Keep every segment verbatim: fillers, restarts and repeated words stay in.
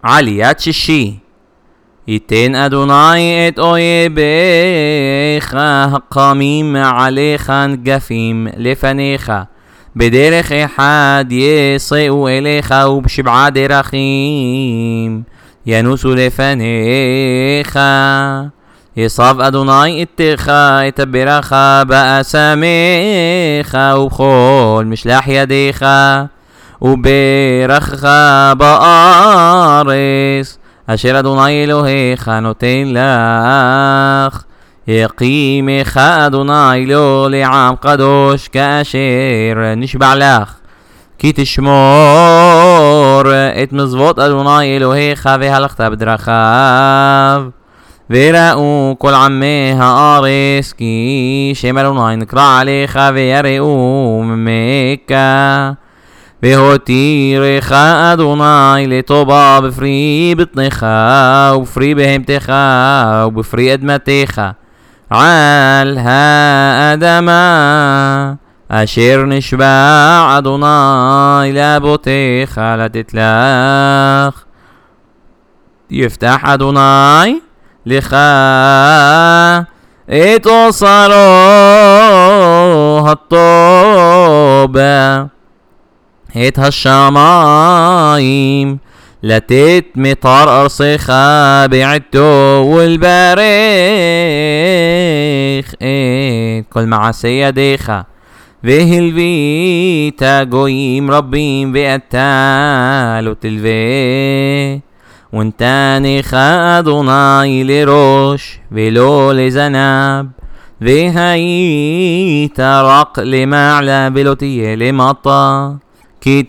עליית שישי. ייתן אדוני את אויביך הקמים עליך נגפים לפניך, בדרך אחד יסעו אליך ובשבעה דרכים ינוסו לפניך. יסב אדוני איתך את הברכה באסמיך ובכל משלח ידיך, וברכך בארץ אשר אדוני אלוהיך נותן לך. יקימך אדוני לו לעם קדוש כאשר נשבע לך, כי תשמור את מצוות אדוני אלוהיך והלכת בדרכיו. וראו כל עמי הארץ כי שם אדוני נקרא עליך ויראו ממך. והותירך אדוני לטובה בפרי בטנך ובפרי בהמתך ובפרי אדמתך על האדמה אשר נשבע אדוני לאבותיך לתת לך. יפתח אדוני לך את אוצרו הטוב, את השמיים לתת מטר ארצך בעתו ולברך את כל מעשי ידיך. והלווית גויים רבים ואתה לא תלווה. ונתנך אדוני לראש ולא לזנב, והיית רק למעלה ולא תהיה למטה. כי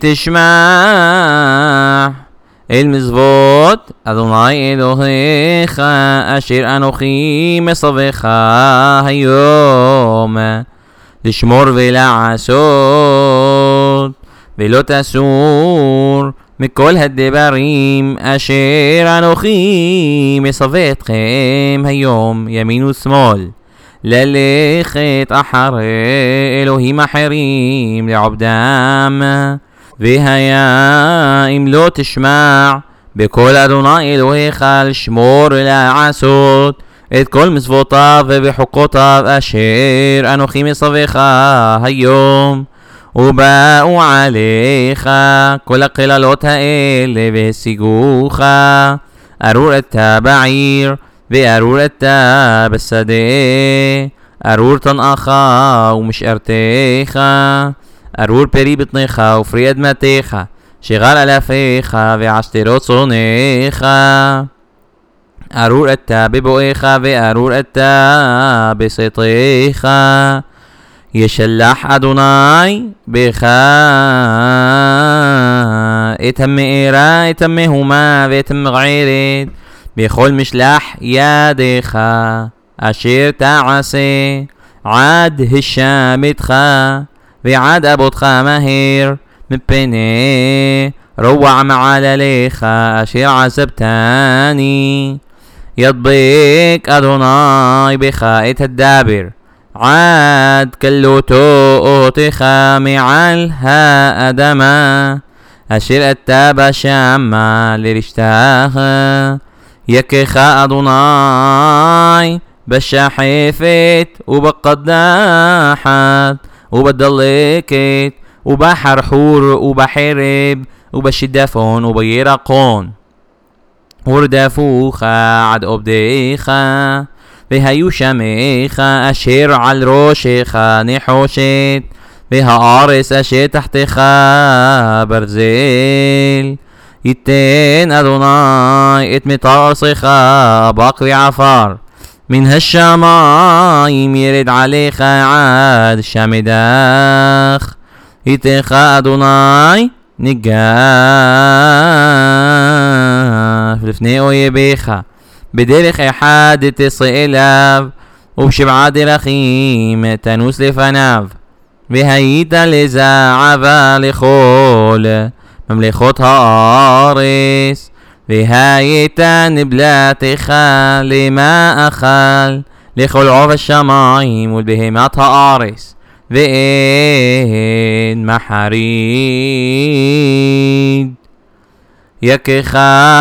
תשמע אל מצוות אדוני אלוהיך אשר אנוכי מצווך היום, לשמור ולעשות, ולא תסור מכל הדברים אשר אנוכי מצווה אתכם היום ימין ושמאל, ללכת אחרי אלוהים אחרים לעובדם. והיה אם לא תשמע בקול אדוני אלוהיך לשמור ולעשות את כל מצוותיו וחוקותיו אשר אנוכי מצווך היום, ובאו עליך כל הקללות האלה והשיגוך, ארור אתה בעיר וארור אתה בשדה, ארור תנאך ומשארתך, ארור פרי בטנך ופרי אדמתך, שגר אלפיך ועשתרות צונך, ארור אתה בבואך וארור אתה בסתך. ישלח אדוני בך את המארה, את המהומה ואת המגערת בכל משלח ידיך אשר תעשה, עד השמתך ועד אבותך מהר, מפני רוע מעלליך אשר עזבתני. ידבק אדוני בך את הדבר, עד כלותותיך מעל האדמה אשר אתה בשמה לרשתך. יכך אדוני בשחפת ובקדחת ובדלקת ובחרחור ובחרב ובשידפון ובירקון, ורדפוך עד עובדיך, והיו שמך אשר על ראשך נחושת, והארץ אשר תחתך ברזל. ייתן אדוני את מטר ארצך בק ועפר, מן השמיים ירד עליך עד שמדך. ייתך אדוני ניגף לפני אויביך, בדרך אחד תצא אליו ובשבעה דרכים תנוס לפניו. והיית לזעבה לכל ממלכות הארץ, והיית נבלתך למאכל לכל עוף השמיים ולבהמת הארץ, ואין מחריד. יכך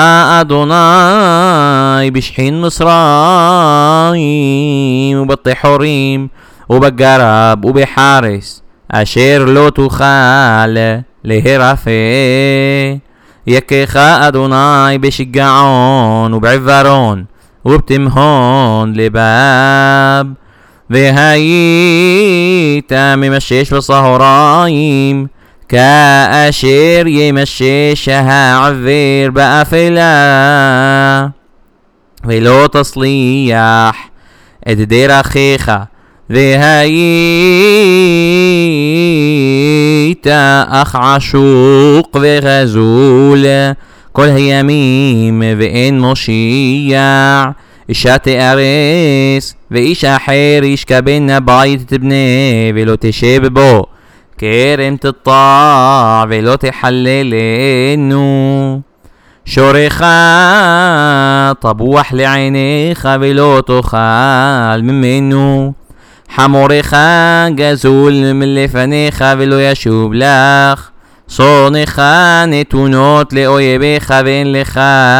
אדוני בשכין מצרים ובטחורים ובגרב ובחרס אשר לא תוכל להרפא. יכך אדוני בשגעון ובעיוורון ובתימהון לבב. והיית ממשש בצהריים כאשר ימשש העבר באפלה, ולא תצליח את דרכיך. והיית אך עשוק וחזול כל הימים ואין מושיע. אישה תארס ואיש אחר ישכבן הבית תבנה ולא תשב בו. כרם תטע ולא תחללנו. שורך טבוח לעיניך ולא תאכל ממנו. חמורך גזול מלפניך ולא ישוב לך. צאנך נתונות לאויביך ואין לך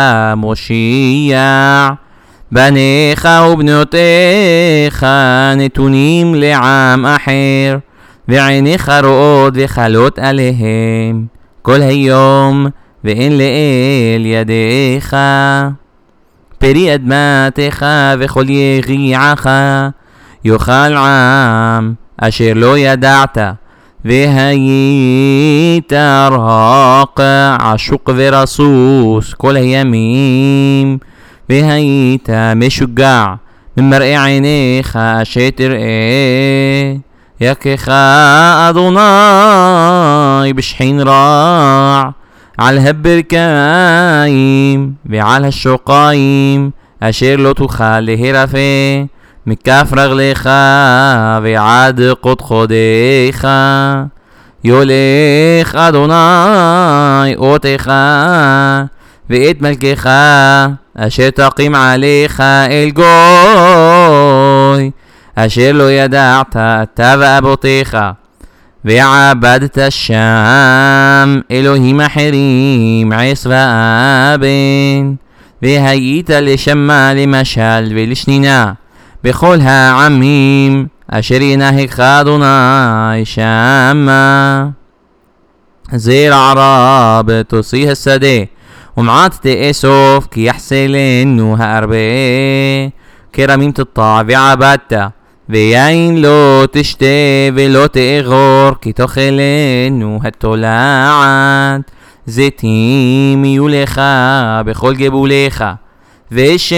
מושיע. בניך ובנותיך נתונים לעם אחר, ועיניך רואות וחלות עליהם כל היום ואין לאל ידיך. פרי אדמתך וכל יגיעך יאכל עם אשר לא ידעת. והיית רהק עשוק ורסוס כל הימים. והיית משוגע ממראה עיניך אשר תראה. יכך אדוני בשכין רע על הברכיים ועל השוקיים אשר לא תוכל להרפא. מכף רגליך ועד קודקודיך יולך אדוני אותך ואת מלכך אשר תקים עליך אל גוי אשר לא ידעת אתה ואבותיך. ועבדת שם אלוהים אחרים עש ואבן. והיית לשמה למשל ולשנינה בכל העמים אשר ינהגך אדוני שמה. זרע רב תוציא השדה ומעט תאסוף כי יחסלנו הרבה. כרמים תטע ועבדת ויין לא תשתה ולא תאגור כי תאכלנו התולעת. זיתים יהיו לך בכל גבוליך ושמן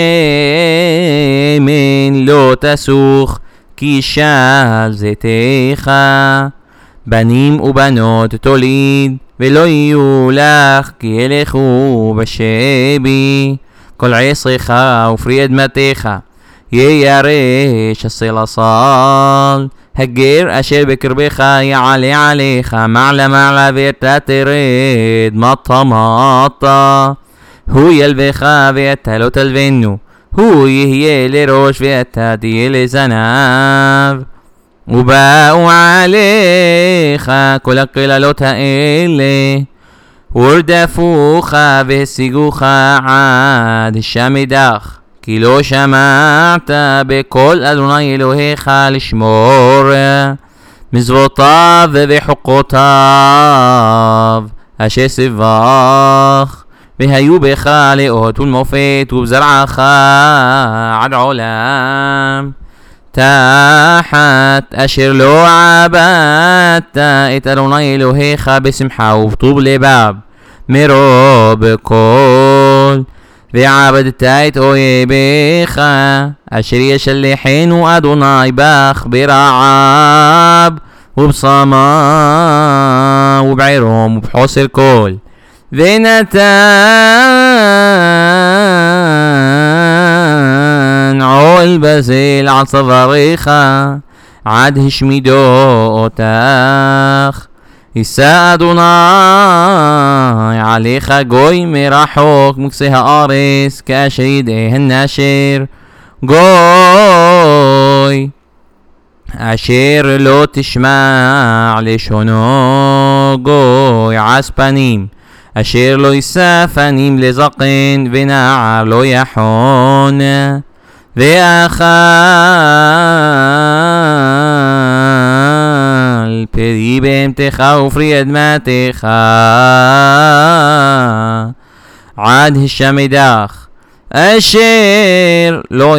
לא תסוך כי של זיתך. בנים ובנות תוליד ולא יהיו לך כי ילכו בשבי. כל עשריך ופרי אדמתך יירש הסלסל. הגר אשר בקרבך יעלה עליך מעלה מעלה ואתה תרד מטה מטה. הוא ילבך ואתה לא תלבנו. הוא יהיה לראש ואתה תהיה לזנב. ובאו עליך כל הקללות האלה ורדפוך והשיגוך עד שמדך. כי לא שמעת בקול אדוני אלוהיך לשמור מצוותיו וחוקותיו אשר ציווך. והיו בך לאות ולמופת ובזרעך עד עולם. תחת אשר לא עבדת את אדוני אלוהיך בשמחה ובטוב לבב מרוב כל. ועבדת את אויביך אשר ישלחנו אדוני בך ברעב ובצמא ובעירום ובחוסר כל. ונתן עול בזל על צוואריך עד השמידו אותך. יישא אדוני עליך גוי מרחוק מקצה הארץ כאשר ידעי הנשר. גוי אשר לא תשמע לשונו, גוי עס פנים אשר לא יישא פנים לזקן ונער לא יחון ואכל פרי בהמתך ופרי אדמתך עד השמדך אשר לא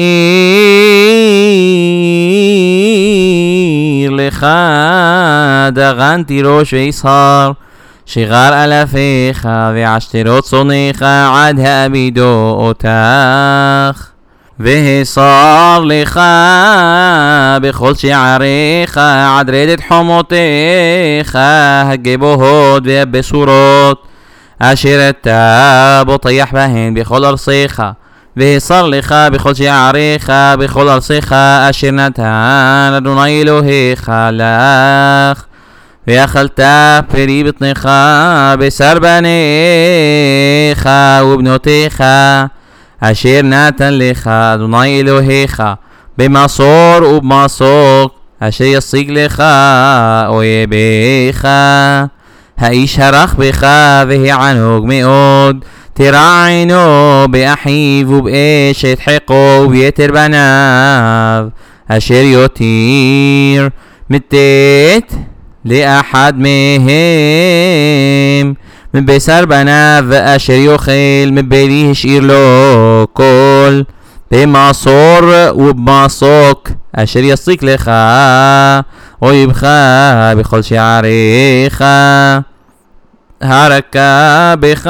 ישאיר לך דגן תירוש ויסהר שגר אלפיך ועשתרות צונך עד העבידו אותך והסר לך בכל שעריך עד רדת חומותיך הגבוהות והבשורות אשר אתה בוטח בהן בכל ארציך והסר לך בכל שעריך בכל ארציך אשר נתן אדוני אלוהיך לך ואכלת פרי בטנך בשר בניך ובנותיך אשר נתן לך אדוני אלוהיך במסור ובמסוק אשר ישיג לך אויביך האיש הרך בך והענוג מאוד תרע עינו באחיו ובאשת חיקו וביתר בניו אשר יותיר מתת לאחד מהם מבשר בניו אשר יאכל מבלי השאיר לו כל במסור ובמסוק אשר יסיק לך אויבך בכל שעריך הרכה בך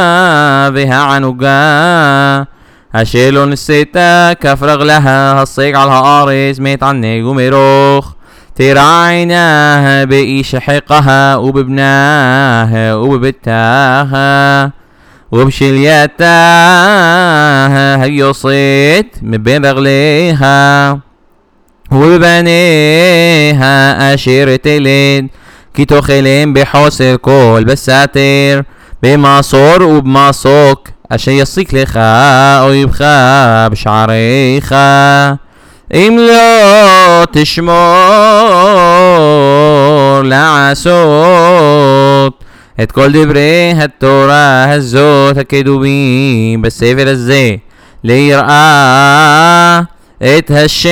והענוגה אשר לא נשאת כף רגלها השג על הארץ מתענג ומרוך תרע עיניה באיש חיקה ובבניה ובבתיה ובשלייתה היוסת מבין רגליה ובבניה אשר תלד כי תאכלם בחוסר כל בסתר במסור ובמסוק אשר יסיק לך אויבך בשעריך אם לא תשמור לעשות את כל דברי התורה הזאת הכתובים בספר הזה ליראה את השם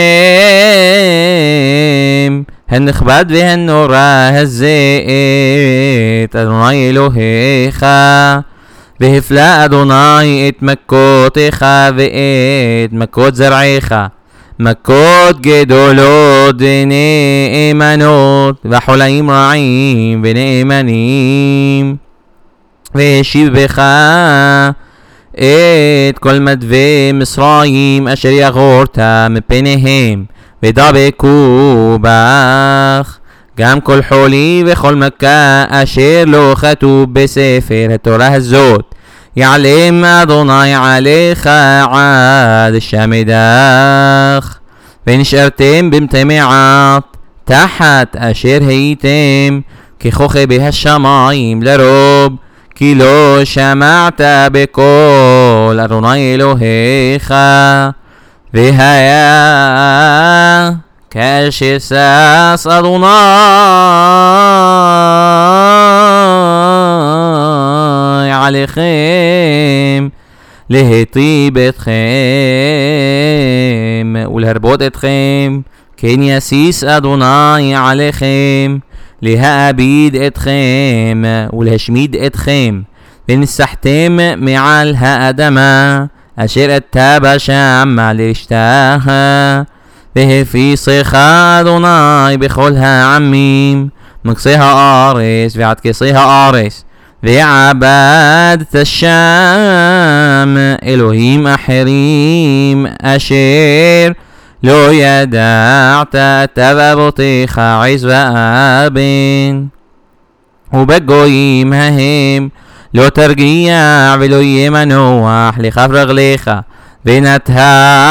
הנכבד והנורא הזה את אדוני אלוהיך והפלא אדוני את מכותיך ואת מכות זרעיך מכות גדולות ונאמנות וחולאים רעים ונאמנים והשיב בך את כל מדווי מצרים אשר יגורת מפניהם ודבקו בך גם כל חולי וכל מכה אשר לא כתוב בספר התורה הזאת יעלם אדוני עליך עד שמדך ונשארתם במטמעת תחת אשר הייתם ככוכבי השמיים לרוב כי לא שמעת בקול אדוני אלוהיך והיה כאשר שש אדוני עליכם להיטיב אתכם ולהרבות אתכם כן יסיס אדוני עליכם להאביד אתכם ולהשמיד אתכם ונסחתם מעל האדמה אשר אתה בשם לרשתה והפיסך אדוני בכל העמים מקצה הארץ ועד קצה הארץ ועבדת שם אלוהים אחרים אשר לא ידעת אתה ואבותיך עז ואבן ובגויים ההם לא תרגיע ולא יהיה מנוח לכף רגליך ונתן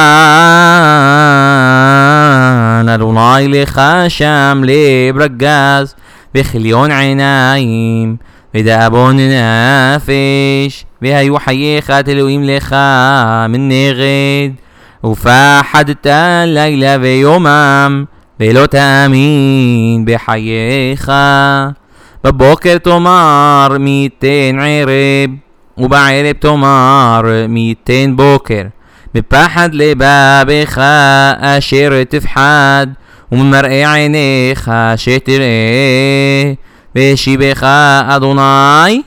אדוני לך שם לב רגז וכליון עיניים ודאבון נפש והיו חייך אלוהים לך מן נגד ופחדת לילה ויומם ולא תאמין בחייך בבוקר תאמר מי ייתן ערב, ובערב תאמר מי ייתן בוקר. בפחד לבבך אשר תפחד, וממראה עיניך שתראה. והשיבך אדוני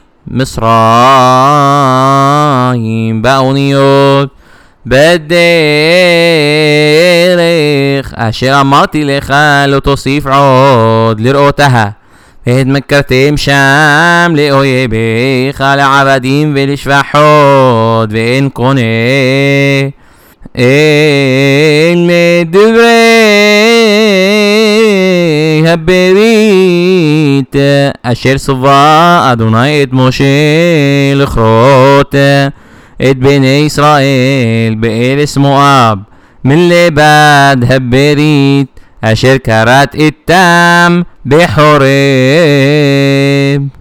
מצרים באוניות בדרך אשר אמרתי לך לא תוסיף עוד לראותה. והתמכרתם שם לאויביך, לעבדים ולשפחות, ואין קונה. אלה דברי הברית אשר צווה אדוני את משה לכרות את בני ישראל בארץ מואב, מלבד הברית אשר כרת איתם בחורב.